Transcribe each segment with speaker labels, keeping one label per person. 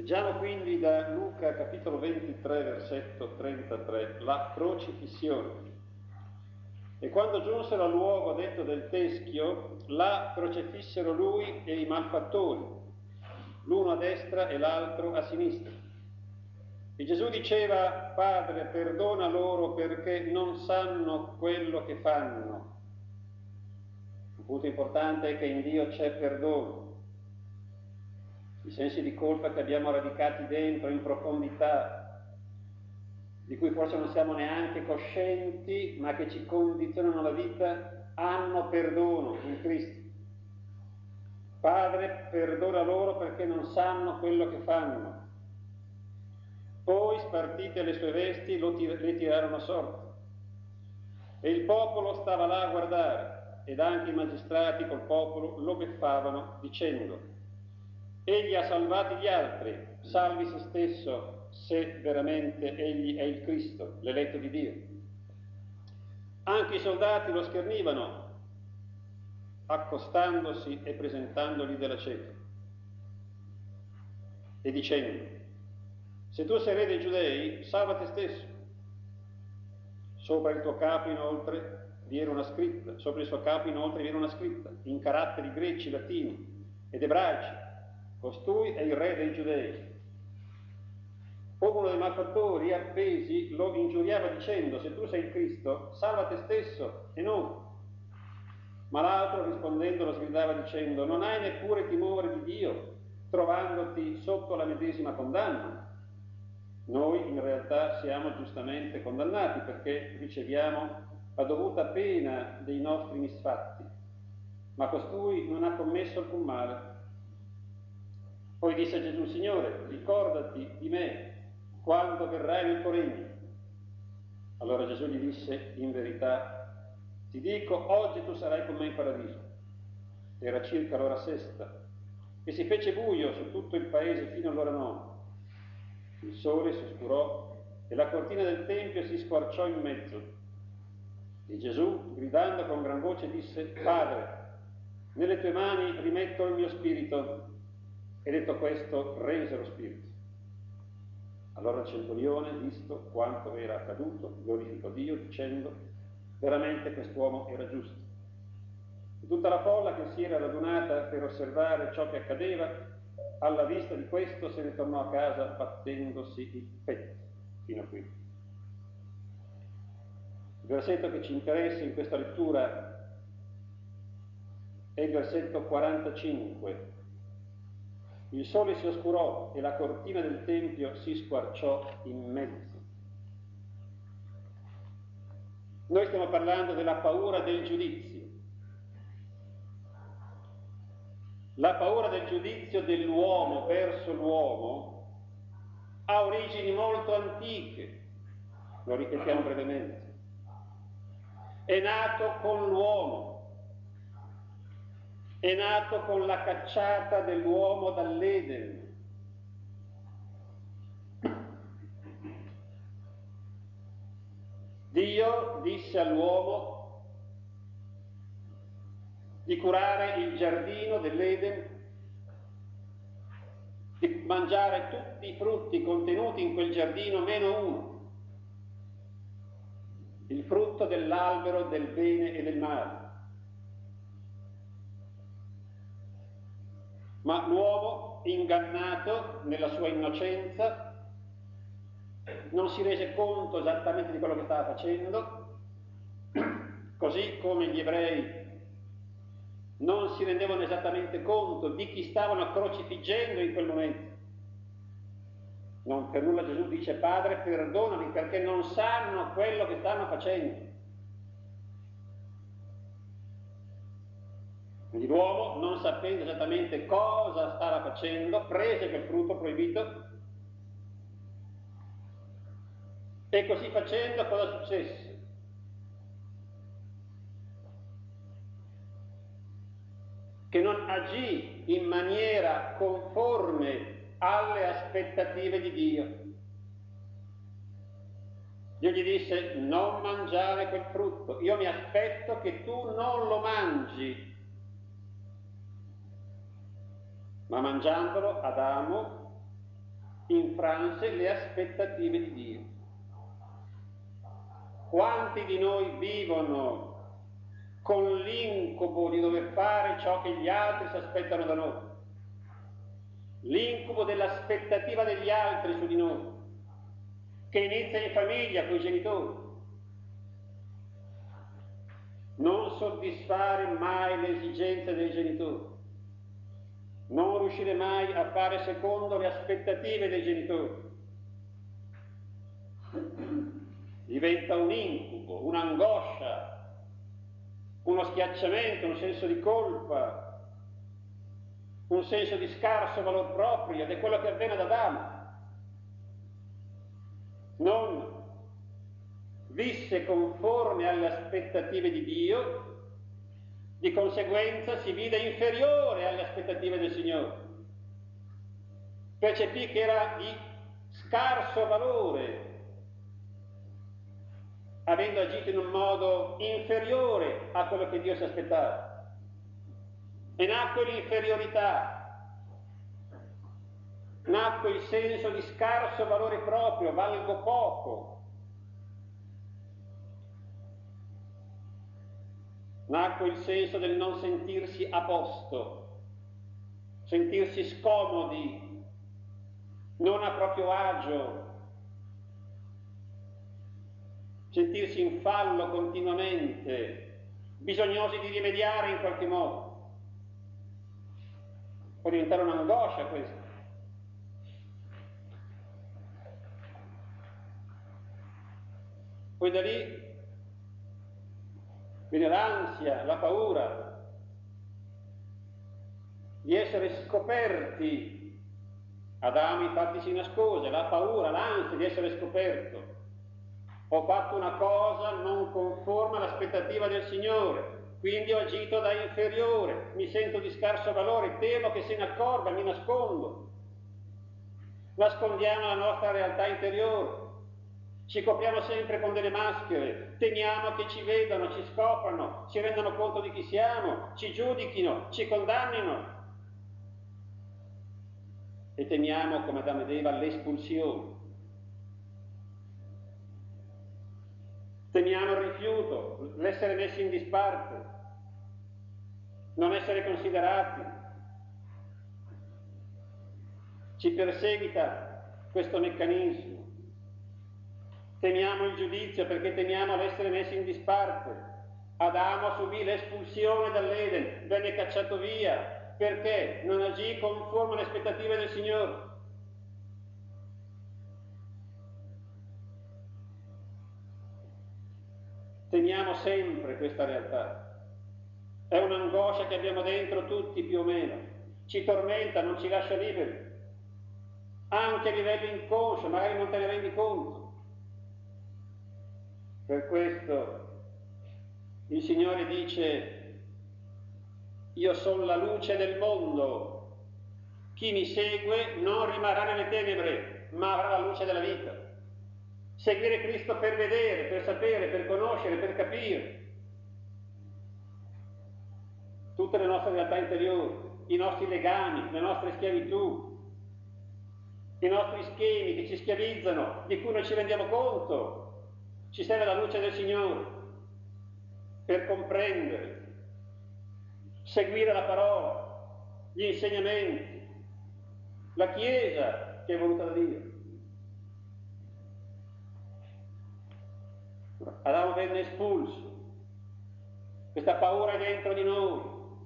Speaker 1: Leggiamo quindi da Luca capitolo 23 versetto 33, la crocifissione. E quando giunsero al luogo detto del teschio, là crocefissero lui e i malfattori, l'uno a destra e l'altro a sinistra. E Gesù diceva: Padre, perdona loro perché non sanno quello che fanno. Un punto importante è che in Dio c'è perdono. I sensi di colpa che abbiamo radicati dentro, in profondità, di cui forse non siamo neanche coscienti, ma che ci condizionano la vita, hanno perdono in Cristo. Padre, perdona loro perché non sanno quello che fanno. Poi, spartite le sue vesti, le tirarono a sorte. E il popolo stava là a guardare, ed anche i magistrati col popolo lo beffavano, dicendo: Egli ha salvati gli altri, salvi se stesso, se veramente egli è il Cristo, l'eletto di Dio. Anche i soldati lo schernivano, accostandosi e presentandogli della cena, e dicendo: Se tu sei re dei Giudei, salva te stesso. Sopra il suo capo inoltre vi era una scritta, in caratteri greci, latini ed ebraici: Costui è il re dei Giudei. Poi uno dei malfattori appesi lo ingiuriava dicendo: Se tu sei il Cristo, salva te stesso e noi. Ma l'altro rispondendo lo sgridava dicendo: Non hai neppure timore di Dio, trovandoti sotto la medesima condanna? Noi in realtà siamo giustamente condannati perché riceviamo la dovuta pena dei nostri misfatti, ma costui non ha commesso alcun male. Poi disse Gesù: Signore, ricordati di me quando verrai nel tuo regno. Allora Gesù gli disse: In verità ti dico, oggi tu sarai con me in paradiso. Era circa l'ora sesta e si fece buio su tutto il paese fino all'ora nona. Il sole si oscurò e la cortina del tempio si squarciò in mezzo. E Gesù, gridando con gran voce, disse: Padre, nelle tue mani rimetto il mio spirito. E detto questo, rese lo spirito. Allora il centurione, visto quanto era accaduto, glorificò Dio dicendo: veramente quest'uomo era giusto. E tutta la folla che si era radunata per osservare ciò che accadeva, alla vista di questo se ne tornò a casa battendosi il petto. Fino a qui. Il versetto che ci interessa in questa lettura è il versetto 45. Il sole si oscurò e la cortina del tempio si squarciò in mezzo. Noi stiamo parlando della paura del giudizio. La paura del giudizio dell'uomo verso l'uomo ha origini molto antiche, lo ripetiamo brevemente. È nato con l'uomo, è nato con la cacciata dell'uomo dall'Eden. Dio disse all'uomo di curare il giardino dell'Eden, di mangiare tutti i frutti contenuti in quel giardino meno uno, il frutto dell'albero del bene e del male. Ma l'uomo, ingannato nella sua innocenza, non si rese conto esattamente di quello che stava facendo, così come gli ebrei non si rendevano esattamente conto di chi stavano crocifiggendo in quel momento. Non per nulla Gesù dice: Padre, perdonami perché non sanno quello che stanno facendo. Quindi l'uomo, non sapendo esattamente cosa stava facendo, prese quel frutto proibito e così facendo cosa successe? Che non agì in maniera conforme alle aspettative di Dio. Dio gli disse: non mangiare quel frutto, io mi aspetto che tu non lo mangi. Ma mangiandolo, Adamo infranse le aspettative di Dio. Quanti di noi vivono con l'incubo di dover fare ciò che gli altri si aspettano da noi? L'incubo dell'aspettativa degli altri su di noi, che inizia in famiglia con i genitori. Non soddisfare mai le esigenze dei genitori, non riuscire mai a fare secondo le aspettative dei genitori. Diventa un incubo, un'angoscia, uno schiacciamento, un senso di colpa, un senso di scarso valor proprio, ed è quello che avvenne ad Adamo. Non visse conforme alle aspettative di Dio, di conseguenza si vide inferiore alle aspettative del Signore. Percepì che era di scarso valore, avendo agito in un modo inferiore a quello che Dio si aspettava. E nacque l'inferiorità, nacque il senso di scarso valore proprio, valgo poco. Nacque il senso del non sentirsi a posto, sentirsi scomodi, non a proprio agio, sentirsi in fallo continuamente, bisognosi di rimediare in qualche modo. Può diventare un'angoscia questa. Poi da lì viene l'ansia, la paura di essere scoperti. Adamo infatti si nascose, la paura, l'ansia di essere scoperto. Ho fatto una cosa non conforme all'aspettativa del Signore, quindi ho agito da inferiore, mi sento di scarso valore, temo che se ne accorga, mi nascondo. Nascondiamo la nostra realtà interiore. Ci copriamo sempre con delle maschere, temiamo che ci vedano, ci scoprano, si rendano conto di chi siamo, ci giudichino, ci condannino. E temiamo, come Adamo ed Eva, l'espulsione. Temiamo il rifiuto, l'essere messi in disparte, non essere considerati. Ci perseguita questo meccanismo. Temiamo il giudizio perché temiamo l'essere messi in disparte. Adamo subì l'espulsione dall'Eden, venne cacciato via perché non agì conforme alle aspettative del Signore. Temiamo sempre questa realtà. È un'angoscia che abbiamo dentro tutti più o meno. Ci tormenta, non ci lascia liberi. Anche a livello inconscio, magari non te ne rendi conto. Per questo il Signore dice: io sono la luce del mondo, chi mi segue non rimarrà nelle tenebre, ma avrà la luce della vita. Seguire Cristo per vedere, per sapere, per conoscere, per capire tutte le nostre realtà interiori, i nostri legami, le nostre schiavitù, i nostri schemi che ci schiavizzano, di cui non ci rendiamo conto. Ci serve la luce del Signore per comprendere, seguire la parola, gli insegnamenti, la Chiesa che è voluta da Dio. Adamo venne espulso, questa paura è dentro di noi,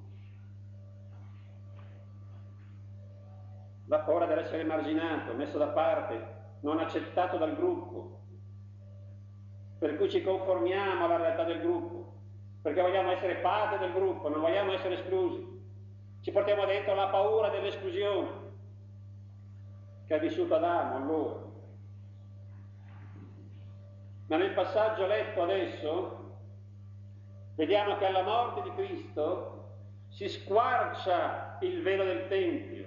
Speaker 1: la paura dell'essere emarginato, messo da parte, non accettato dal gruppo. Per cui ci conformiamo alla realtà del gruppo, perché vogliamo essere parte del gruppo, non vogliamo essere esclusi. Ci portiamo dentro la paura dell'esclusione che ha vissuto Adamo allora. Ma nel passaggio letto adesso vediamo che alla morte di Cristo si squarcia il velo del Tempio.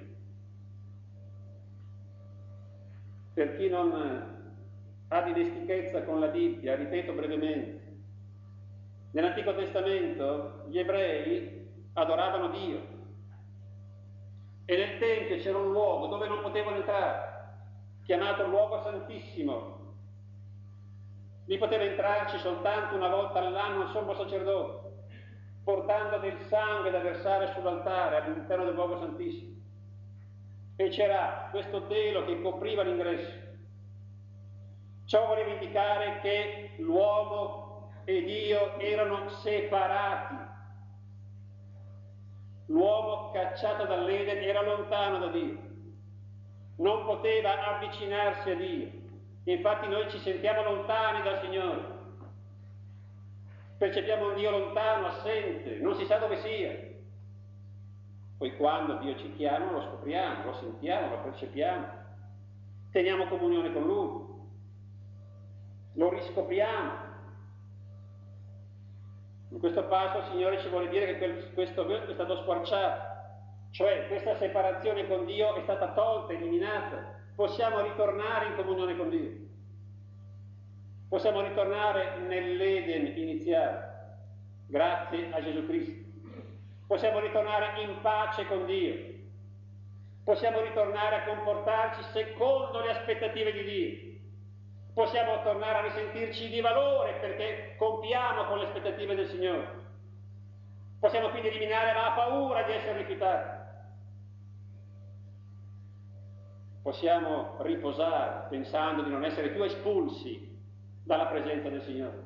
Speaker 1: Per chi non ha dimestichezza con la Bibbia, ripeto brevemente, nell'Antico Testamento gli ebrei adoravano Dio e nel Tempio c'era un luogo dove non potevano entrare, chiamato luogo santissimo. Vi poteva entrarci soltanto una volta all'anno il sommo sacerdote, portando del sangue da versare sull'altare all'interno del luogo santissimo. E c'era questo telo che copriva l'ingresso. Ciò voleva indicare che l'uomo e Dio erano separati. L'uomo cacciato dall'Eden era lontano da Dio, non poteva avvicinarsi a Dio. Infatti noi ci sentiamo lontani dal Signore, percepiamo un Dio lontano, assente, non si sa dove sia. Poi quando Dio ci chiama lo scopriamo, lo sentiamo, lo percepiamo, teniamo comunione con Lui, lo riscopriamo. In questo passo il Signore ci vuole dire che questo velo è stato squarciato, cioè questa separazione con Dio è stata tolta, eliminata. Possiamo ritornare in comunione con Dio. Possiamo ritornare nell'Eden iniziale, grazie a Gesù Cristo. Possiamo ritornare in pace con Dio. Possiamo ritornare a comportarci secondo le aspettative di Dio. Possiamo tornare a risentirci di valore perché compiamo con le aspettative del Signore. Possiamo quindi eliminare la paura di essere rifiutati. Possiamo riposare pensando di non essere più espulsi dalla presenza del Signore.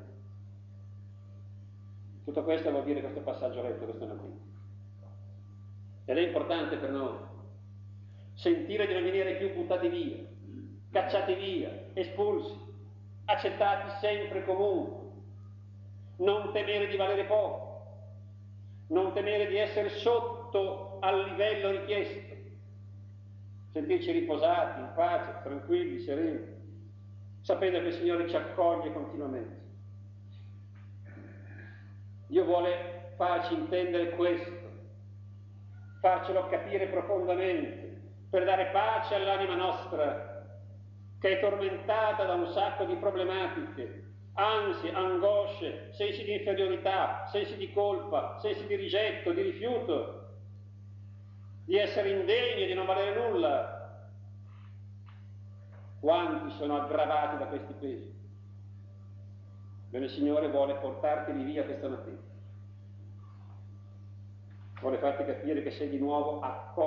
Speaker 1: Tutto questo vuol dire questo passaggio letto questa mattina. Ed è importante per noi sentire di non venire più buttati via, cacciati via, espulsi, accettati sempre e comunque, non temere di valere poco, non temere di essere sotto al livello richiesto, sentirci riposati, in pace, tranquilli, sereni, sapendo che il Signore ci accoglie continuamente. Dio vuole farci intendere questo, farcelo capire profondamente, per dare pace all'anima nostra, che è tormentata da un sacco di problematiche, ansie, angosce, sensi di inferiorità, sensi di colpa, sensi di rigetto, di rifiuto, di essere indegni, di non valere nulla. Quanti sono aggravati da questi pesi? Bene, il Signore vuole portarteli via questa mattina. Vuole farti capire che sei di nuovo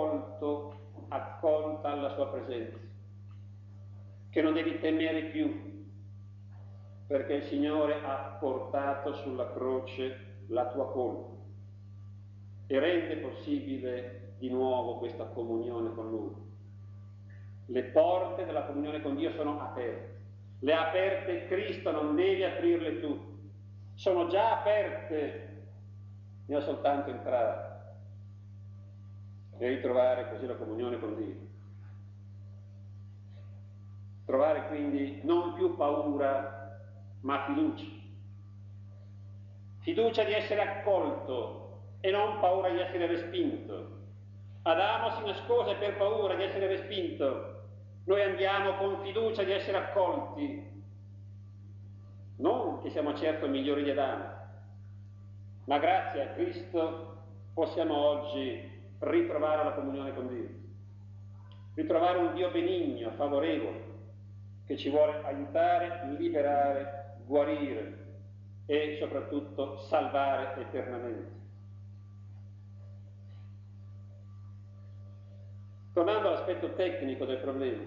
Speaker 1: accolta alla sua presenza, che non devi temere più, perché il Signore ha portato sulla croce la tua colpa e rende possibile di nuovo questa comunione con Lui. Le porte della comunione con Dio sono aperte. Le ha aperte Cristo, non devi aprirle tu. Sono già aperte, bisogna soltanto entrare e ritrovare così la comunione con Dio. Trovare quindi non più paura, ma fiducia. Fiducia di essere accolto e non paura di essere respinto. Adamo si nascose per paura di essere respinto. Noi andiamo con fiducia di essere accolti. Non che siamo certo migliori di Adamo, ma grazie a Cristo possiamo oggi ritrovare la comunione con Dio. Ritrovare un Dio benigno, favorevole, che ci vuole aiutare, liberare, guarire e soprattutto salvare eternamente. Tornando all'aspetto tecnico del problema,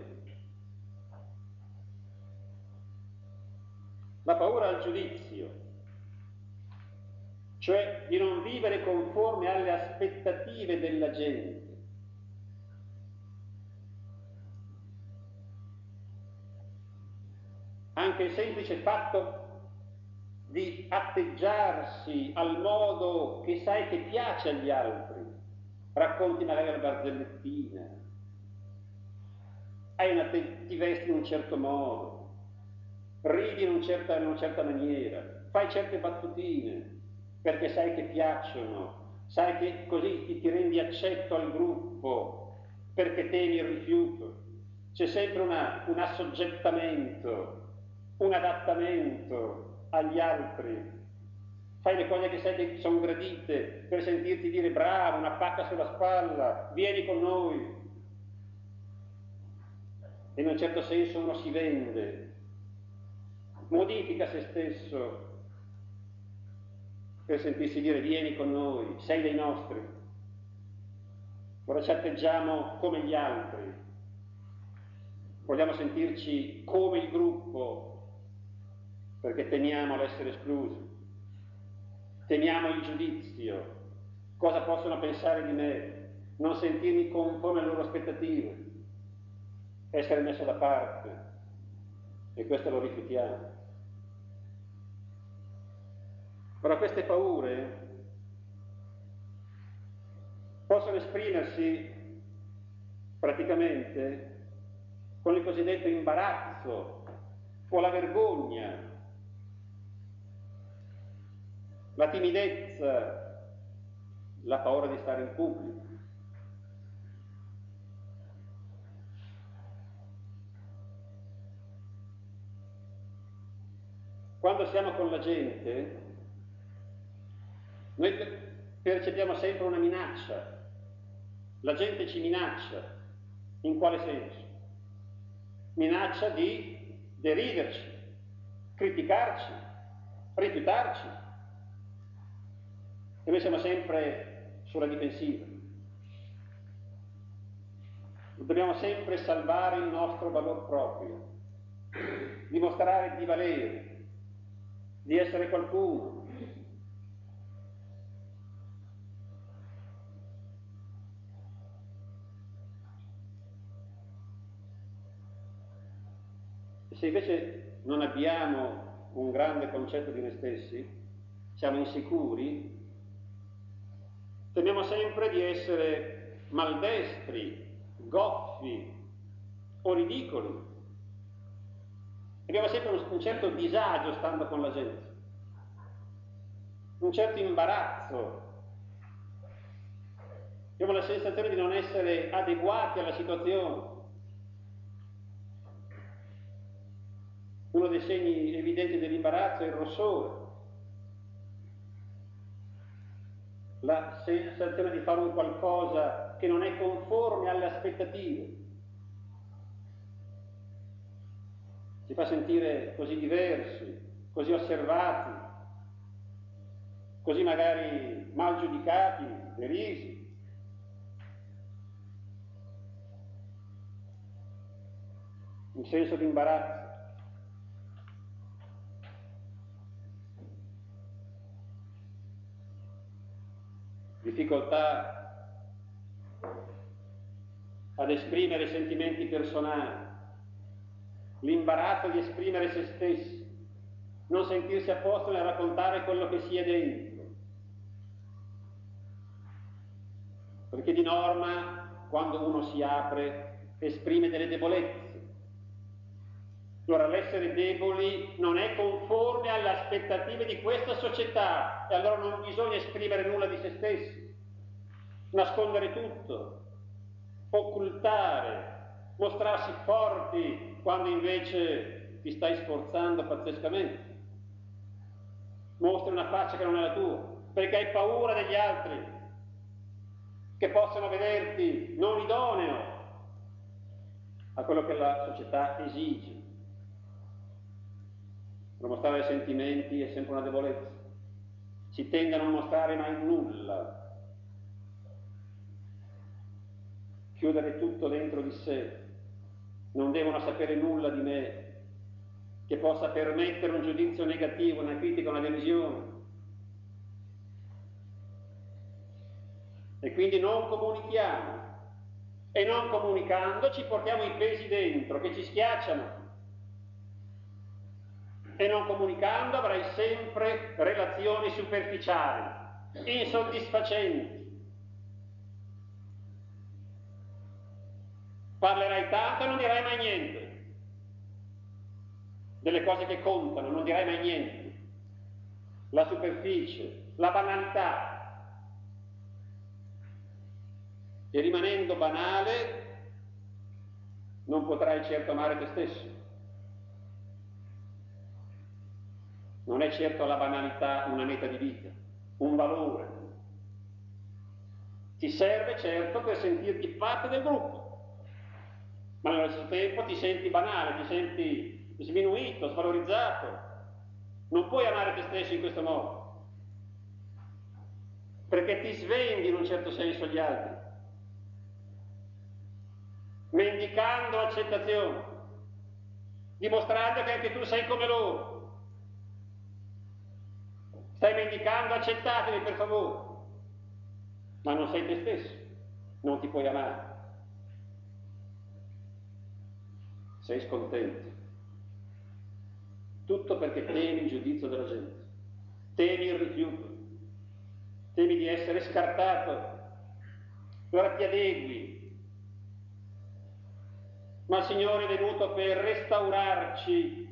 Speaker 1: la paura al giudizio, cioè di non vivere conforme alle aspettative della gente, anche il semplice fatto di atteggiarsi al modo che sai che piace agli altri, racconti magari la barzellettina, ti vesti in un certo modo, ridi in una certa maniera, fai certe battutine, perché sai che piacciono, sai che così ti rendi accetto al gruppo, perché temi il rifiuto. C'è sempre un assoggettamento, un adattamento agli altri. Fai le cose che sai che sono gradite per sentirti dire bravo, una pacca sulla spalla, vieni con noi. e in un certo senso uno si vende, modifica se stesso per sentirsi dire vieni con noi, sei dei nostri. Ora ci atteggiamo come gli altri, vogliamo sentirci come il gruppo perché temiamo l'essere esclusi, temiamo il giudizio, cosa possono pensare di me, non sentirmi conforme alle loro aspettative, essere messo da parte, e questo lo rifiutiamo. Ora queste paure possono esprimersi praticamente con il cosiddetto imbarazzo o la vergogna, la timidezza, la paura di stare in pubblico. Quando siamo con la gente, noi percepiamo sempre una minaccia. La gente ci minaccia. In quale senso? Minaccia di deriderci, criticarci, rifiutarci. E noi siamo sempre sulla difensiva. Dobbiamo sempre salvare il nostro valore proprio, dimostrare di valere, di essere qualcuno. E se invece non abbiamo un grande concetto di noi stessi, siamo insicuri, temiamo sempre di essere maldestri, goffi o ridicoli. Abbiamo sempre un certo disagio stando con la gente, un certo imbarazzo. Abbiamo la sensazione di non essere adeguati alla situazione. Uno dei segni evidenti dell'imbarazzo è il rossore, la sensazione di fare un qualcosa che non è conforme alle aspettative. Ci fa sentire così diversi, così osservati, così magari mal giudicati, derisi. Un senso di imbarazzo. Difficoltà ad esprimere sentimenti personali, l'imbarazzo di esprimere se stessi, non sentirsi a posto nel raccontare quello che si è dentro. Perché di norma, quando uno si apre, esprime delle debolezze. Allora l'essere deboli non è conforme alle aspettative di questa società e allora non bisogna esprimere nulla di se stessi, nascondere tutto, occultare, mostrarsi forti quando invece ti stai sforzando pazzescamente. Mostri una faccia che non è la tua, perché hai paura degli altri, che possano vederti non idoneo a quello che la società esige. Non mostrare sentimenti è sempre una debolezza. Si tende a non mostrare mai nulla, chiudere tutto dentro di sé. Non devono sapere nulla di me che possa permettere un giudizio negativo, una critica, una derisione. E quindi non comunichiamo. E non comunicando ci portiamo i pesi dentro che ci schiacciano. E non comunicando avrai sempre relazioni superficiali, insoddisfacenti. Parlerai tanto e non dirai mai niente. Delle cose che contano, non dirai mai niente. La superficie, la banalità. E rimanendo banale, non potrai certo amare te stesso. Non è certo la banalità una meta di vita, un valore. Ti serve certo per sentirti parte del gruppo, ma nello stesso tempo ti senti banale, ti senti sminuito, svalorizzato. Non puoi amare te stesso in questo modo, perché ti svendi in un certo senso agli altri, mendicando accettazione, dimostrando che anche tu sei come loro. Stai mendicando, accettatemi per favore, ma non sei te stesso, non ti puoi amare. Sei scontento. Tutto perché temi il giudizio della gente, temi il rifiuto, temi di essere scartato, allora ti adegui. Ma il Signore è venuto per restaurarci,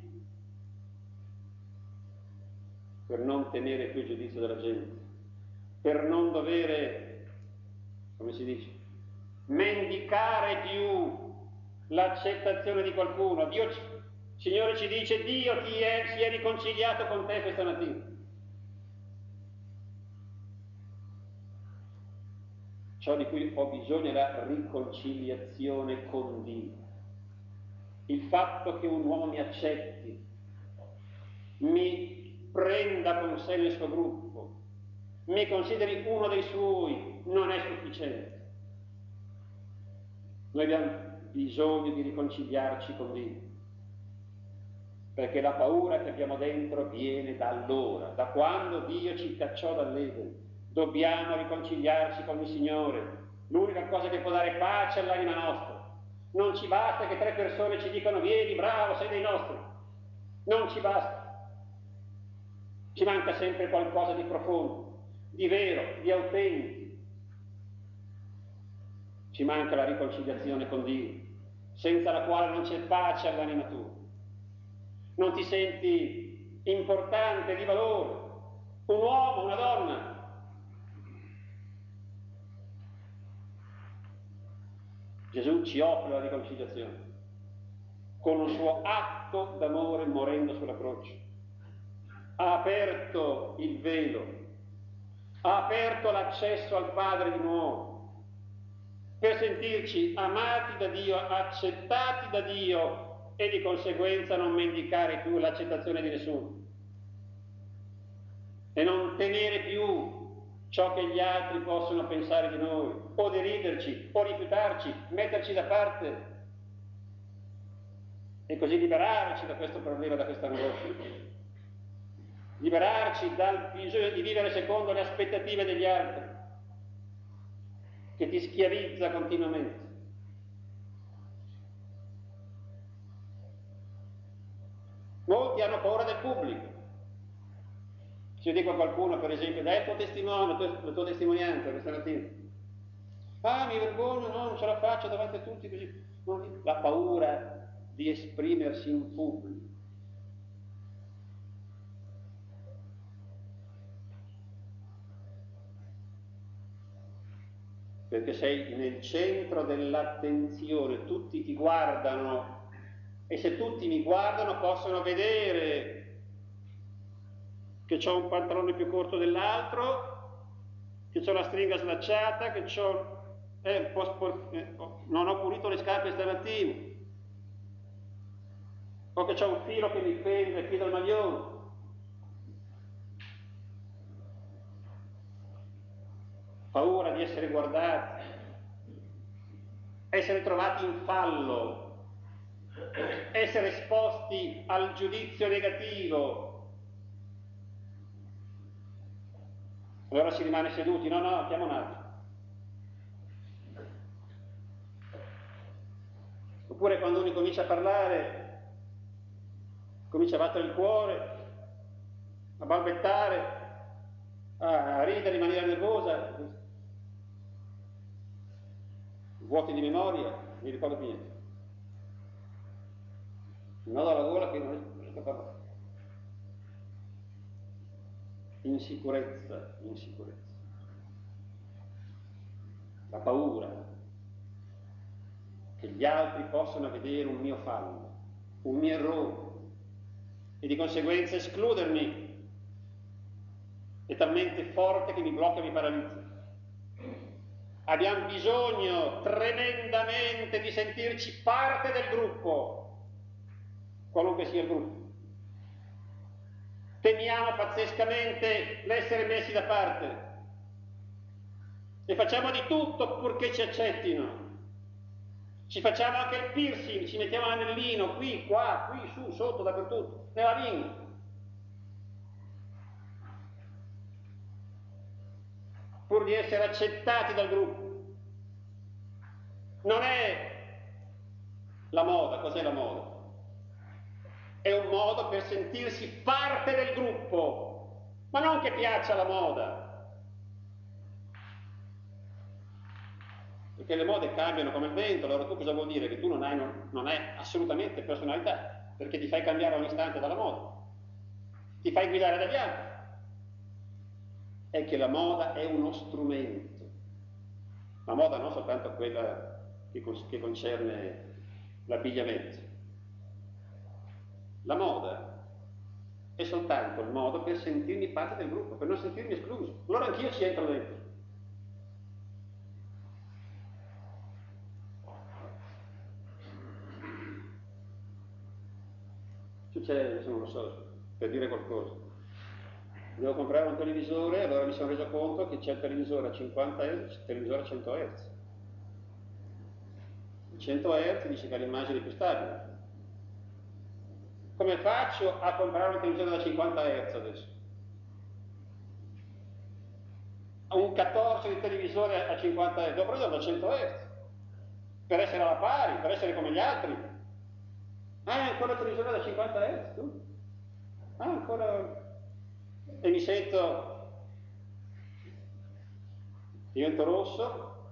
Speaker 1: per non temere più il giudizio della gente, per non dovere, come si dice, mendicare più l'accettazione di qualcuno. Il Signore ci dice: Dio si è riconciliato con te questa mattina. Ciò di cui ho bisogno è la riconciliazione con Dio. Il fatto che un uomo mi accetti, mi prenda con sé nel suo gruppo, mi consideri uno dei suoi, non è sufficiente. Noi abbiamo bisogno di riconciliarci con Dio, perché la paura che abbiamo dentro viene da allora, da quando Dio ci cacciò dall'Eden. Dobbiamo riconciliarci con il Signore, l'unica cosa che può dare pace all'anima nostra. Non ci basta che 3 persone ci dicano: vieni, bravo, sei dei nostri. Non ci basta. Ci manca sempre qualcosa di profondo, di vero, di autentico. Ci manca la riconciliazione con Dio, senza la quale non c'è pace all'anima tua. Non ti senti importante, di valore, un uomo, una donna. Gesù ci offre la riconciliazione con un suo atto d'amore morendo sulla croce. Ha aperto il velo, ha aperto l'accesso al Padre di nuovo, per sentirci amati da Dio, accettati da Dio e di conseguenza non mendicare più l'accettazione di nessuno e non temere più ciò che gli altri possono pensare di noi, o deriderci, o rifiutarci, metterci da parte, e così liberarci da questo problema, da questa angoscia, liberarci dal bisogno di vivere secondo le aspettative degli altri, che ti schiavizza continuamente. Molti hanno paura del pubblico. Se io dico a qualcuno, per esempio: dai il tuo testimone, la tua testimonianza questa mattina. Ah, mi vergogno, no, non ce la faccio davanti a tutti così. La paura di esprimersi in pubblico. Perché sei nel centro dell'attenzione, tutti ti guardano, e se tutti mi guardano possono vedere che ho un pantalone più corto dell'altro, che ho la stringa slacciata, che non ho pulito le scarpe stamattina, o che ho un filo che mi pende qui dal maglione. Paura di essere guardati, essere trovati in fallo, essere esposti al giudizio negativo. Allora si rimane seduti: no, chiama un altro. Oppure quando uno comincia a parlare, comincia a battere il cuore, a balbettare, a ridere in maniera nervosa, vuoti di memoria, non mi ricordo più niente. Un nodo alla gola che non riesco a parlare. Insicurezza. La paura che gli altri possano vedere un mio fallo, un mio errore, e di conseguenza escludermi, è talmente forte che mi blocca e mi paralizza. Abbiamo bisogno tremendamente di sentirci parte del gruppo, qualunque sia il gruppo. Temiamo pazzescamente l'essere messi da parte e facciamo di tutto purché ci accettino. Ci facciamo anche il piercing, ci mettiamo l'anellino qui, qua, qui, su, sotto, dappertutto, nella lingua. Pur di essere accettati dal gruppo. Non è la moda, cos'è la moda? È un modo per sentirsi parte del gruppo, ma non che piaccia la moda. Perché le mode cambiano come il vento, allora tu cosa vuol dire? Che tu non hai assolutamente personalità, perché ti fai cambiare ogni istante dalla moda, ti fai guidare dagli altri. È che la moda è uno strumento. La moda non soltanto quella che concerne l'abbigliamento. La moda è soltanto il modo per sentirmi parte del gruppo, per non sentirmi escluso. Allora anch'io ci entro dentro. Succede, adesso non lo so, per dire qualcosa. Devo comprare un televisore, allora mi sono reso conto che c'è il televisore a 50 Hz, c'è il televisore a 100 Hz. 100 Hz dice che ha l'immagine più stabile. Come faccio a comprare un televisore da 50 Hz adesso? Un 14 di televisore a 50 Hz, devo prenderlo da 100 Hz per essere alla pari, per essere come gli altri. Ah, ancora il televisore da 50 Hz tu? Ah, ancora. E mi divento rosso,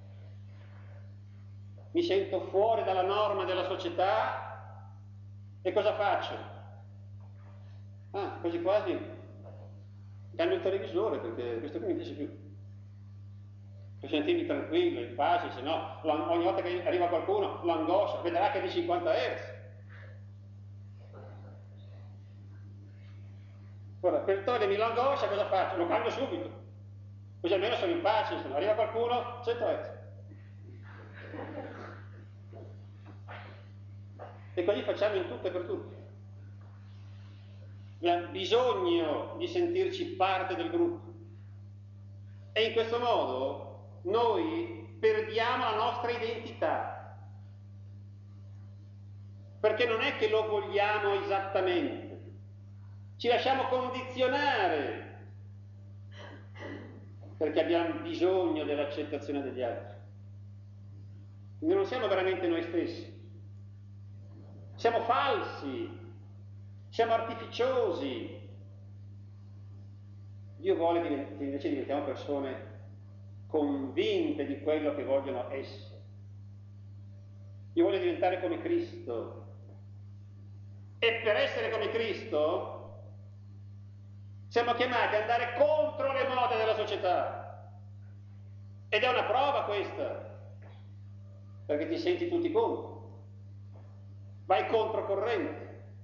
Speaker 1: mi sento fuori dalla norma della società e cosa faccio? Ah, quasi quasi cambio il televisore perché questo qui mi piace più. Per sentirmi tranquillo, in pace, se no ogni volta che arriva qualcuno l'angoscia, vedrà che è di 50 Hz. Ora, per togliermi l'angoscia cosa faccio? Lo cambio subito, così almeno sono in pace, se no arriva qualcuno, 100 Hz. E così facciamo in tutto e per tutto. Abbiamo bisogno di sentirci parte del gruppo. E in questo modo noi perdiamo la nostra identità. Perché non è che lo vogliamo esattamente. Ci lasciamo condizionare. Perché abbiamo bisogno dell'accettazione degli altri. Quindi non siamo veramente noi stessi. Siamo falsi, siamo artificiosi. Dio vuole che invece diventiamo persone convinte di quello che vogliono essere. Dio vuole diventare come Cristo. E per essere come Cristo siamo chiamati ad andare contro le mode della società. Ed è una prova questa, perché ti senti tutti contro. Vai controcorrente.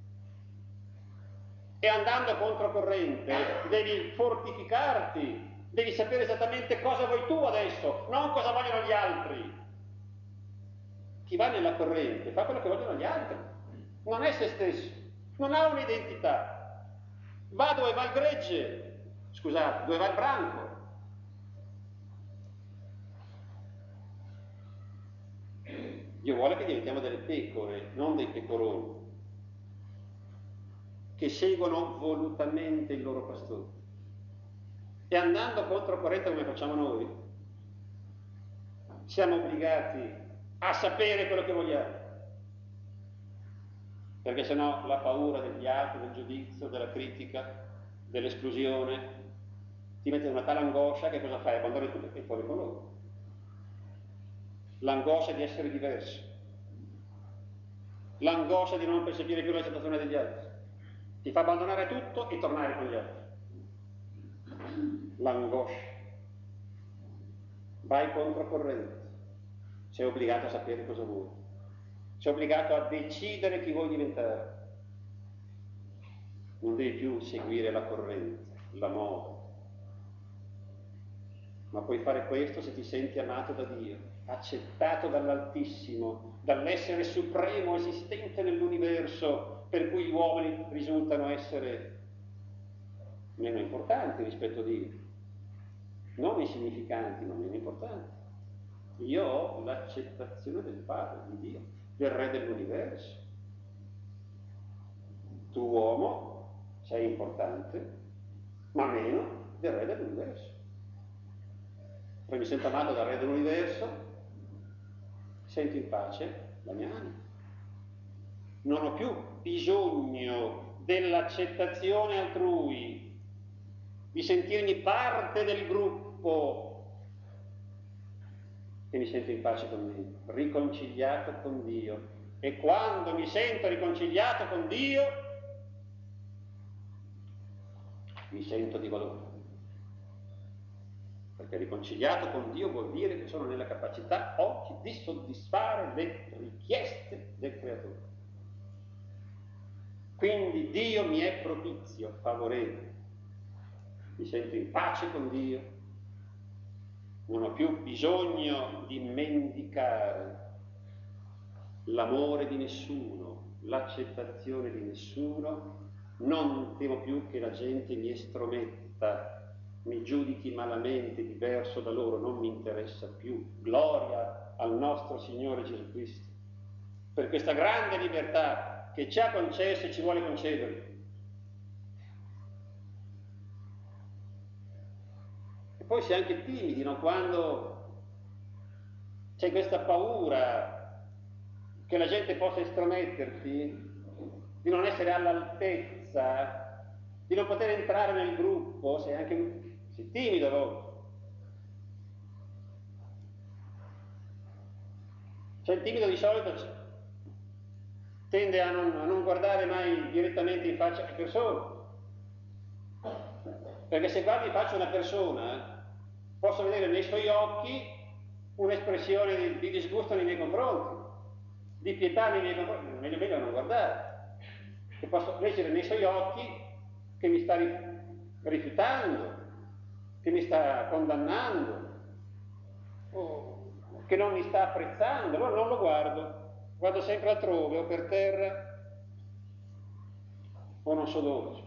Speaker 1: E andando controcorrente devi fortificarti, devi sapere esattamente cosa vuoi tu adesso, non cosa vogliono gli altri. Chi va nella corrente fa quello che vogliono gli altri, non è se stesso, non ha un'identità. Va dove va il gregge, scusate, dove va il branco. Dio vuole che diventiamo delle pecore, non dei pecoroni, che seguono volutamente il loro pastore. E andando controcorrente come facciamo noi, siamo obbligati a sapere quello che vogliamo. Perché sennò la paura degli altri, del giudizio, della critica, dell'esclusione, ti mette in una tale angoscia che cosa fai? Abbandoni tutto e fuori con loro. L'angoscia di essere diverso, l'angoscia di non percepire più l'accettazione degli altri, ti fa abbandonare tutto e tornare con gli altri. L'angoscia. Vai controcorrente, sei obbligato a sapere cosa vuoi, sei obbligato a decidere chi vuoi diventare. Non devi più seguire la corrente, la moda. Ma puoi fare questo se ti senti amato da Dio, accettato dall'Altissimo, dall'essere supremo esistente nell'universo, per cui gli uomini risultano essere meno importanti rispetto a Dio, non insignificanti, ma meno importanti. Io ho l'accettazione del Padre, di Dio, del Re dell'universo. Tu uomo sei importante, ma meno del Re dell'universo. Poi mi sento amato dal Re dell'universo, sento in pace la mia anima. Non ho più bisogno dell'accettazione altrui, di sentirmi parte del gruppo, e mi sento in pace con Dio, riconciliato con Dio. E quando mi sento riconciliato con Dio, mi sento di valore. Perché riconciliato con Dio vuol dire che sono nella capacità oggi di soddisfare le richieste del Creatore. Quindi Dio mi è propizio, favorevole. Mi sento in pace con Dio, non ho più bisogno di mendicare l'amore di nessuno, l'accettazione di nessuno, non temo più che la gente mi estrometta, mi giudichi malamente, diverso da loro, non mi interessa più. Gloria al nostro Signore Gesù Cristo per questa grande libertà che ci ha concesso e ci vuole concedere. E poi si è anche timidi, no? Quando c'è questa paura che la gente possa estrometterti, di non essere all'altezza, di non poter entrare nel gruppo, sei timido a volte. Cioè il timido di solito tende a non guardare mai direttamente in faccia le persone, perché se guardi in faccia una persona posso vedere nei suoi occhi un'espressione di disgusto nei miei confronti, di pietà nei miei confronti, meglio non guardare, che posso leggere nei suoi occhi che mi sta rifiutando, che mi sta condannando, o che non mi sta apprezzando. Allora non lo guardo sempre altrove, o per terra, o non so dove.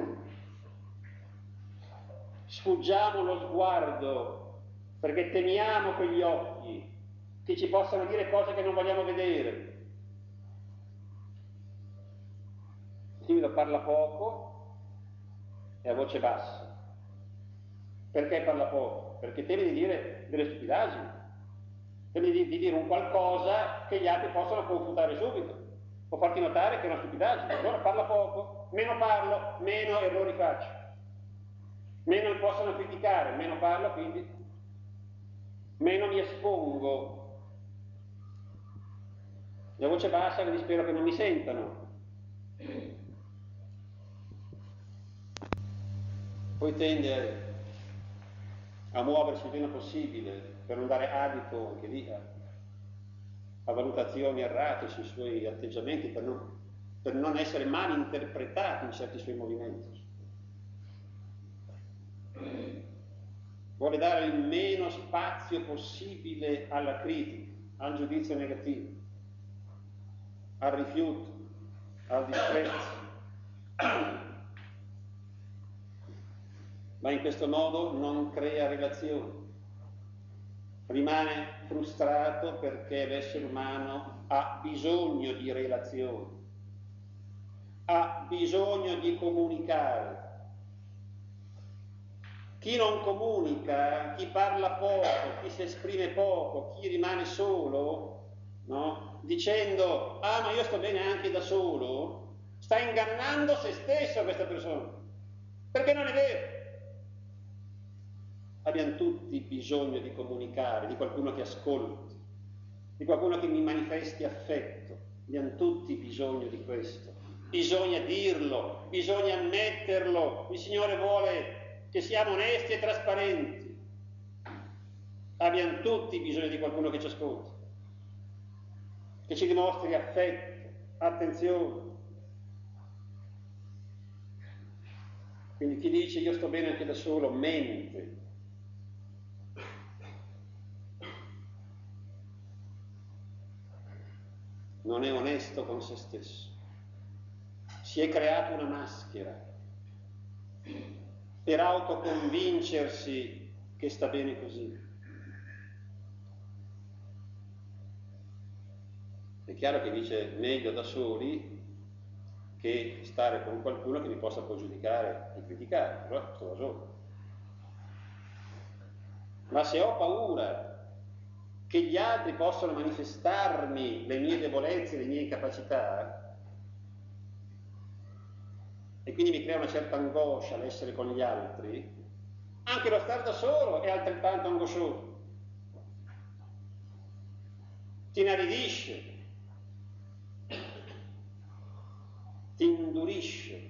Speaker 1: Sfuggiamo lo sguardo, perché temiamo quegli occhi che ci possano dire cose che non vogliamo vedere. Il timido parla poco e a voce bassa. Perché parla poco? Perché teme di dire delle stupidaggini, teme di dire un qualcosa che gli altri possono confutare subito, o farti notare che è una stupidaggine. Allora parla poco, meno parlo, meno errori faccio. Meno mi possono criticare, meno parlo, quindi meno mi espongo. La voce bassa, quindi spero che non mi sentano. Poi tende a muoversi il meno possibile per non dare adito anche lì a valutazioni errate sui suoi atteggiamenti, per non essere mal interpretato in certi suoi movimenti. Vuole dare il meno spazio possibile alla critica, al giudizio negativo, al rifiuto, al disprezzo. Ma in questo modo non crea relazioni. Rimane frustrato perché l'essere umano ha bisogno di relazioni, ha bisogno di comunicare. Chi non comunica, chi parla poco, chi si esprime poco, chi rimane solo, no? Dicendo, ah ma io sto bene anche da solo, sta ingannando se stesso questa persona, perché non è vero. Abbiamo tutti bisogno di comunicare, di qualcuno che ascolti, di qualcuno che mi manifesti affetto. Abbiamo tutti bisogno di questo. Bisogna dirlo, bisogna ammetterlo. Il Signore vuole che siamo onesti e trasparenti. Abbiamo tutti bisogno di qualcuno che ci ascolti, che ci dimostri affetto, attenzione. Quindi chi dice io sto bene anche da solo mente. non è onesto con se stesso. Si è creato una maschera per autoconvincersi che sta bene così. È chiaro che dice meglio da soli che stare con qualcuno che mi possa poi giudicare e criticare, però sto da solo. Ma se ho paura che gli altri possano manifestarmi le mie debolezze, le mie incapacità, e quindi mi crea una certa angoscia l'essere con gli altri, anche lo stare da solo è altrettanto angoscioso. Ti inaridisce, ti indurisce,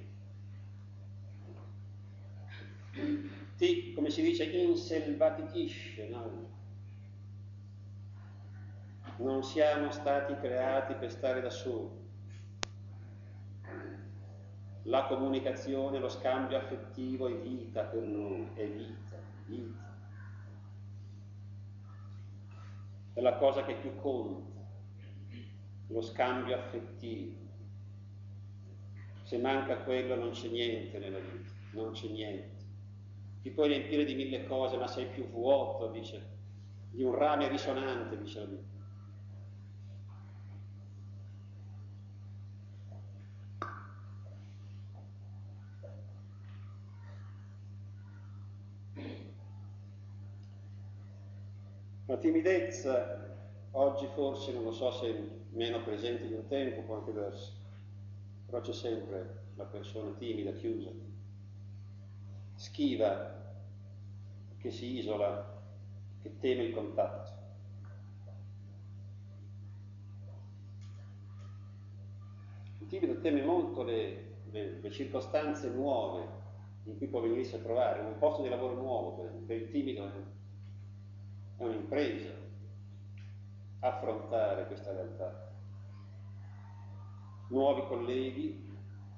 Speaker 1: ti, come si dice, inselvatichisce, no? Non siamo stati creati per stare da soli. La comunicazione, lo scambio affettivo è vita per noi, è vita, vita. È la cosa che più conta, lo scambio affettivo. Se manca quello non c'è niente nella vita, non c'è niente. Ti puoi riempire di mille cose, ma sei più vuoto, dice, di un rame risonante, dice la Bibbia. La timidezza, oggi forse, non lo so se è meno presente di un tempo, può anche darsi, però c'è sempre la persona timida, chiusa, schiva, che si isola, che teme il contatto. Il timido teme molto le circostanze nuove in cui può venirsi a trovare. Un posto di lavoro nuovo per il timido è un'impresa affrontare questa realtà. Nuovi colleghi,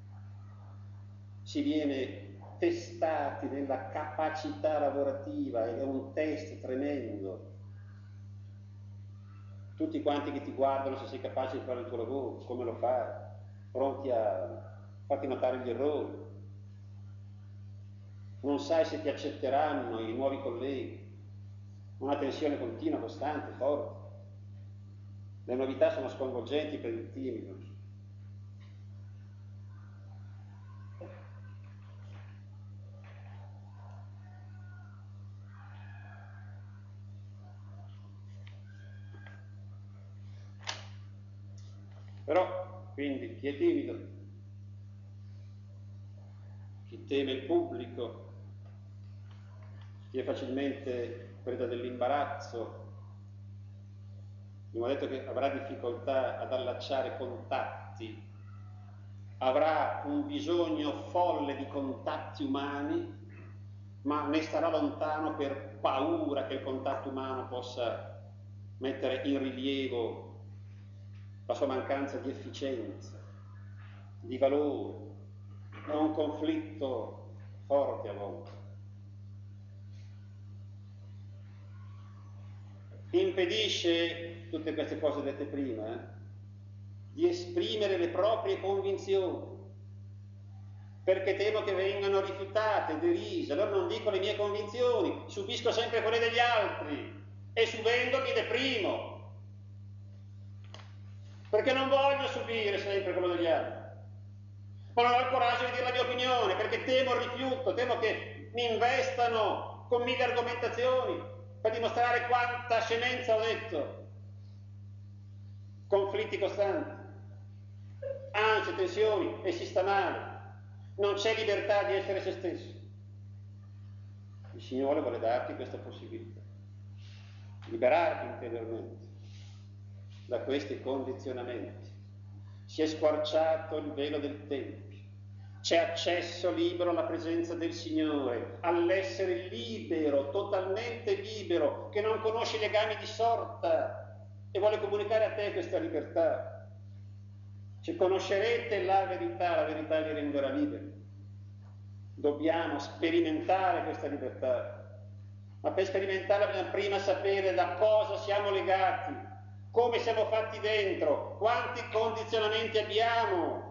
Speaker 1: si viene testati nella capacità lavorativa ed è un test tremendo. Tutti quanti che ti guardano se sei capace di fare il tuo lavoro, come lo fai, pronti a farti notare gli errori. Non sai se ti accetteranno i nuovi colleghi, una tensione continua, costante, forte. Le novità sono sconvolgenti per il timido. Però, quindi, chi è timido, chi teme il pubblico, chi è facilmente preda dell'imbarazzo, abbiamo detto che avrà difficoltà ad allacciare contatti, avrà un bisogno folle di contatti umani, ma ne starà lontano per paura che il contatto umano possa mettere in rilievo la sua mancanza di efficienza, di valore. È un conflitto forte a volte. Impedisce, tutte queste cose dette prima, di esprimere le proprie convinzioni, perché temo che vengano rifiutate, derise. Allora non dico le mie convinzioni, subisco sempre quelle degli altri e subendo mi deprimo, perché non voglio subire sempre quello degli altri. Ma non ho il coraggio di dire la mia opinione, perché temo il rifiuto, temo che mi investano con mille argomentazioni per dimostrare quanta scemenza ho detto. Conflitti costanti, ansie, tensioni, e si sta male. Non c'è libertà di essere se stesso. Il Signore vuole darti questa possibilità, liberarti interiormente da questi condizionamenti. Si è squarciato il velo del Tempio, c'è accesso libero alla presenza del Signore, all'essere libero, totalmente libero, che non conosce i legami di sorta e vuole comunicare a te questa libertà. Se conoscerete la verità vi renderà liberi. Dobbiamo sperimentare questa libertà, ma per sperimentarla bisogna prima sapere da cosa siamo legati. come siamo fatti dentro, quanti condizionamenti abbiamo,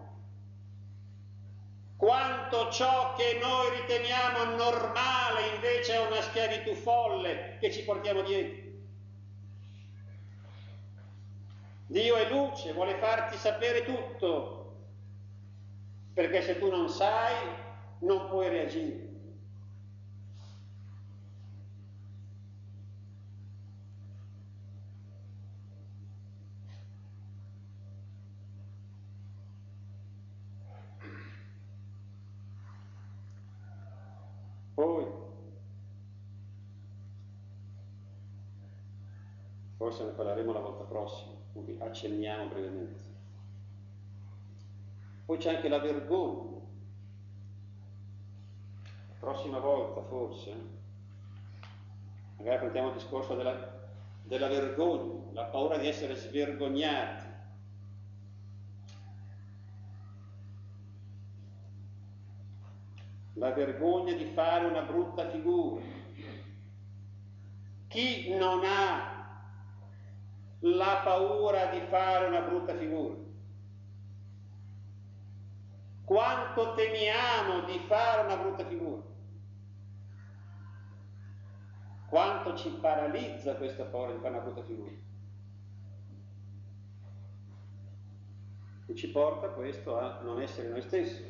Speaker 1: quanto ciò che noi riteniamo normale invece è una schiavitù folle che ci portiamo dietro. Dio è luce, vuole farti sapere tutto, perché se tu non sai, non puoi reagire. Poi, forse ne parleremo la volta prossima, quindi accenniamo brevemente. Poi c'è anche la vergogna. La prossima volta, forse, magari prendiamo il discorso della vergogna, la paura di essere svergognati. La vergogna di fare una brutta figura. Chi non ha la paura di fare una brutta figura? Quanto temiamo di fare una brutta figura? Quanto ci paralizza questa paura di fare una brutta figura? E ci porta questo a non essere noi stessi.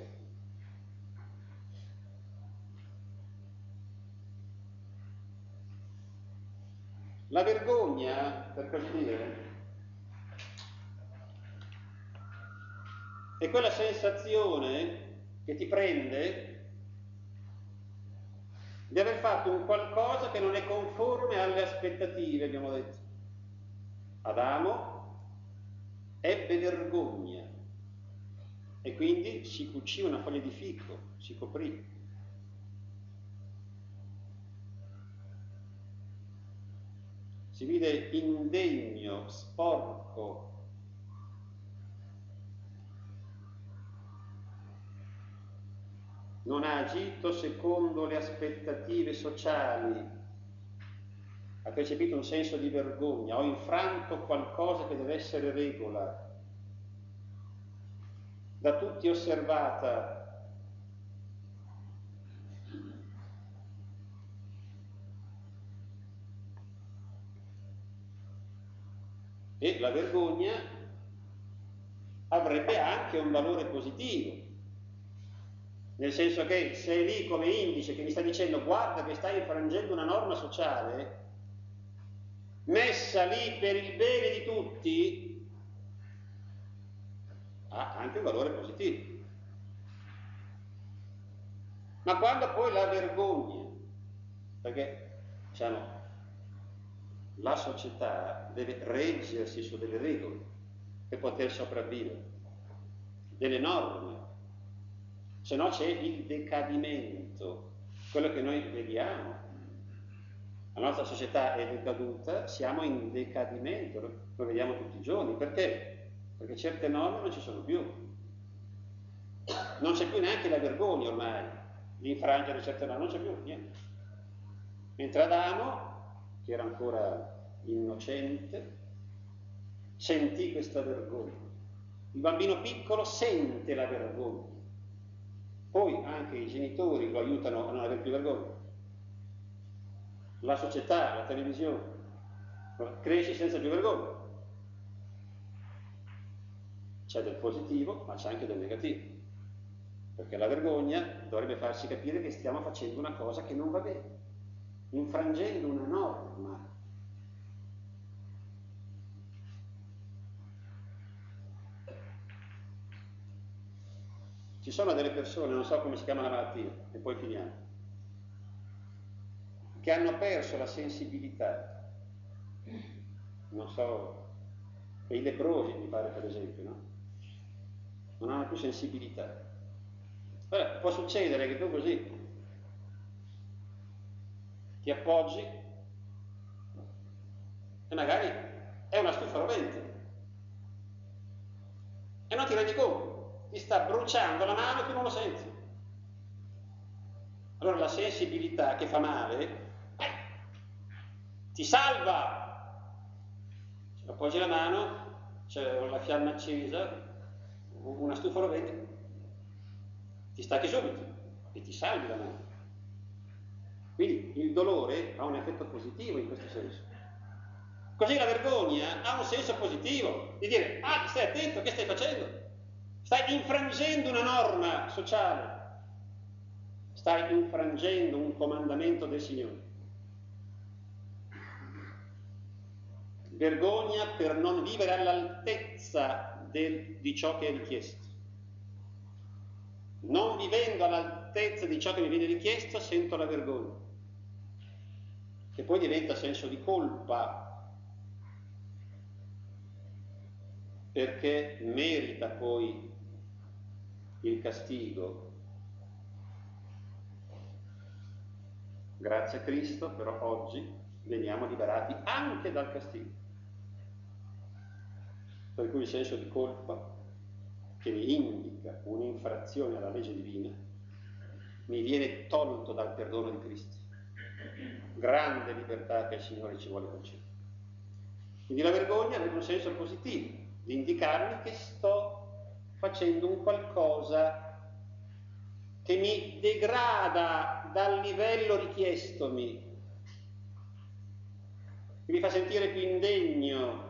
Speaker 1: La vergogna, per così dire, è quella sensazione che ti prende di aver fatto un qualcosa che non è conforme alle aspettative, abbiamo detto. Adamo ebbe vergogna e quindi si cucì una foglia di fico, si coprì. Si vide indegno, sporco. Non ha agito secondo le aspettative sociali, ha percepito un senso di vergogna, ho infranto qualcosa che deve essere regola, da tutti osservata. E la vergogna avrebbe anche un valore positivo, nel senso che se è lì come indice che mi sta dicendo guarda che stai infrangendo una norma sociale, messa lì per il bene di tutti, ha anche un valore positivo. Ma quando poi la vergogna, perché diciamo la società deve reggersi su delle regole per poter sopravvivere, delle norme, se no c'è il decadimento, quello che noi vediamo. La nostra società è decaduta, siamo in decadimento, lo vediamo tutti i giorni. Perché? Perché certe norme non ci sono più. Non c'è più neanche la vergogna ormai di infrangere certe norme, non c'è più niente. Mentre Adamo, che era ancora innocente, sentì questa vergogna. Il bambino piccolo sente la vergogna. Poi anche i genitori lo aiutano a non avere più vergogna. La società, la televisione, cresci senza più vergogna. C'è del positivo, ma c'è anche del negativo. Perché la vergogna dovrebbe farci capire che stiamo facendo una cosa che non va bene, infrangendo una norma. Ci sono delle persone, non so come si chiama la malattia, e poi finiamo, che hanno perso la sensibilità. Non so, e i leprosi mi pare per esempio, no? Non hanno più sensibilità. Allora, può succedere che tu così ti appoggi e magari è una stufa rovente e non ti rendi conto, ti sta bruciando la mano e tu non lo senti. Allora la sensibilità che fa male ti salva, appoggi la mano, c'è la fiamma accesa, una stufa rovente, ti stacchi subito e ti salvi la mano. Quindi il dolore ha un effetto positivo in questo senso. Così la vergogna ha un senso positivo, di dire, ah, stai attento, che stai facendo? Stai infrangendo una norma sociale, stai infrangendo un comandamento del Signore. Vergogna per non vivere all'altezza di ciò che è richiesto. Non vivendo all'altezza di ciò che mi viene richiesto, sento la vergogna, che poi diventa senso di colpa, perché merita poi il castigo. Grazie a Cristo, però oggi veniamo liberati anche dal castigo. Per cui il senso di colpa, che mi indica un'infrazione alla legge divina, mi viene tolto dal perdono di Cristo. Grande libertà che il Signore ci vuole concedere. Quindi la vergogna aveva un senso positivo, di indicarmi che sto facendo un qualcosa che mi degrada dal livello richiestomi, che mi fa sentire più indegno.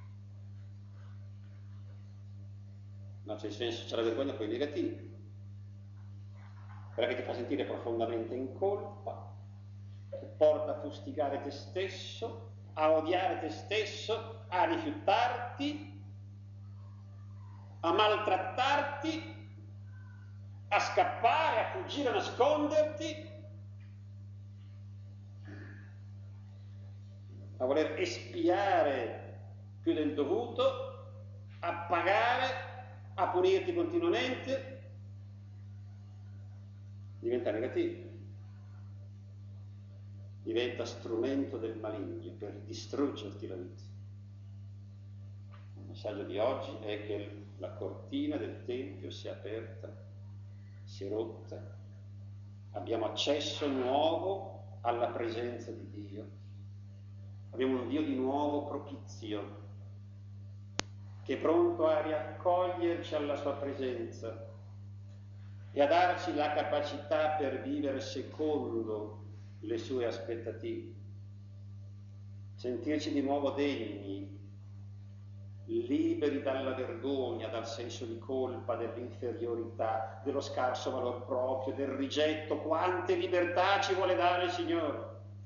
Speaker 1: No, c'è la vergogna poi negativa, quella che ti fa sentire profondamente in colpa, che porta a fustigare te stesso, a odiare te stesso, a rifiutarti, a maltrattarti, a scappare, a fuggire, a nasconderti, a voler espiare più del dovuto, a pagare, a punirti continuamente. Diventa negativo, diventa strumento del maligno per distruggerti la vita. Il messaggio di oggi è che la cortina del Tempio si è aperta, si è rotta, abbiamo accesso nuovo alla presenza di Dio, abbiamo un Dio di nuovo propizio, che è pronto a riaccoglierci alla sua presenza e a darci la capacità per vivere secondo le sue aspettative, sentirci di nuovo degni, liberi dalla vergogna, dal senso di colpa, dell'inferiorità, dello scarso valor proprio, del rigetto. Quante libertà ci vuole dare il Signore!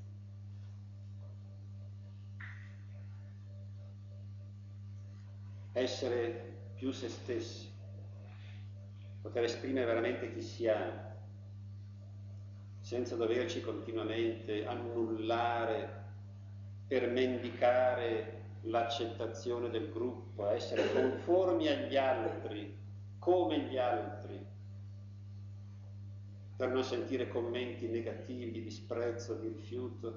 Speaker 1: Essere più se stessi, poter esprimere veramente chi siamo, senza doverci continuamente annullare per mendicare l'accettazione del gruppo, essere conformi agli altri, come gli altri, per non sentire commenti negativi, di disprezzo, di rifiuto.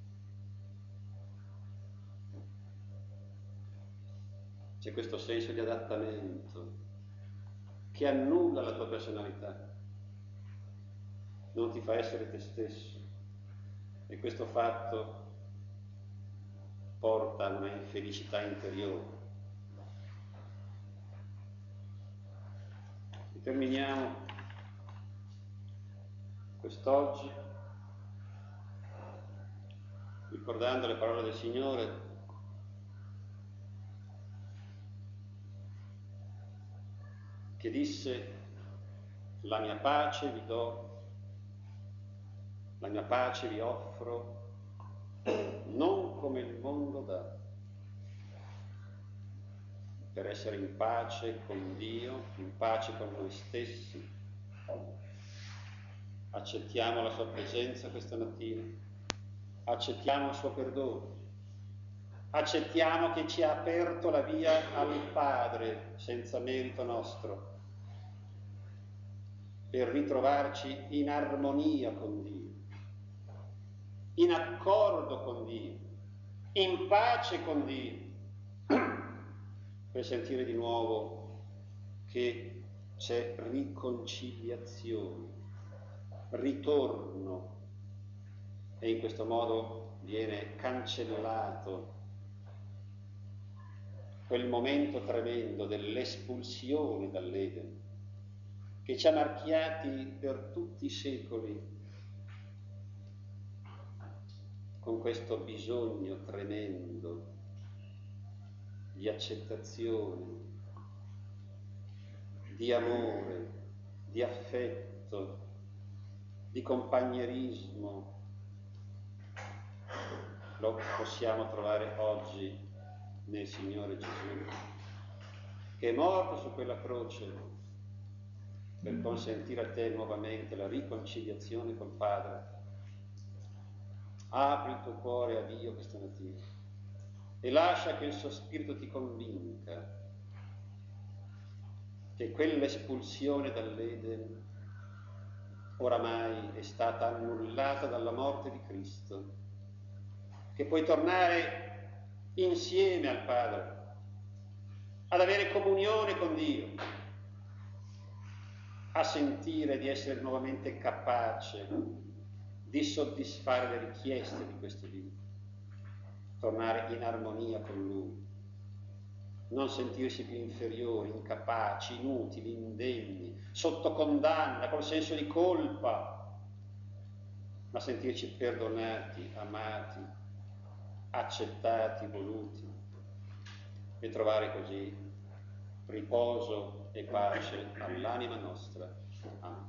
Speaker 1: C'è questo senso di adattamento che annulla la tua personalità, non ti fa essere te stesso, e questo fatto porta a una infelicità interiore. E terminiamo quest'oggi ricordando le parole del Signore che disse: la mia pace vi do, la mia pace vi offro, non come il mondo dà. Per essere in pace con Dio, in pace con noi stessi, accettiamo la sua presenza questa mattina, accettiamo il suo perdono, accettiamo che ci ha aperto la via al Padre senza merito nostro, per ritrovarci in armonia con Dio, in accordo con Dio, in pace con Dio, per sentire di nuovo che c'è riconciliazione, ritorno, e in questo modo viene cancellato quel momento tremendo dell'espulsione dall'Eden, che ci ha marchiati per tutti i secoli con questo bisogno tremendo di accettazione, di amore, di affetto, di compagnerismo. Lo possiamo trovare oggi nel Signore Gesù, che è morto su quella croce per consentire a te nuovamente la riconciliazione col Padre. Apri il tuo cuore a Dio questa mattina e lascia che il suo Spirito ti convinca che quell'espulsione dall'Eden oramai è stata annullata dalla morte di Cristo, che puoi tornare insieme al Padre, ad avere comunione con Dio, a sentire di essere nuovamente capace di soddisfare le richieste di questo Dio, tornare in armonia con Lui, non sentirsi più inferiori, incapaci, inutili, indegni, sotto condanna, col senso di colpa, ma sentirci perdonati, amati, accettati, voluti, e trovare così riposo e pace all'anima nostra. Amen.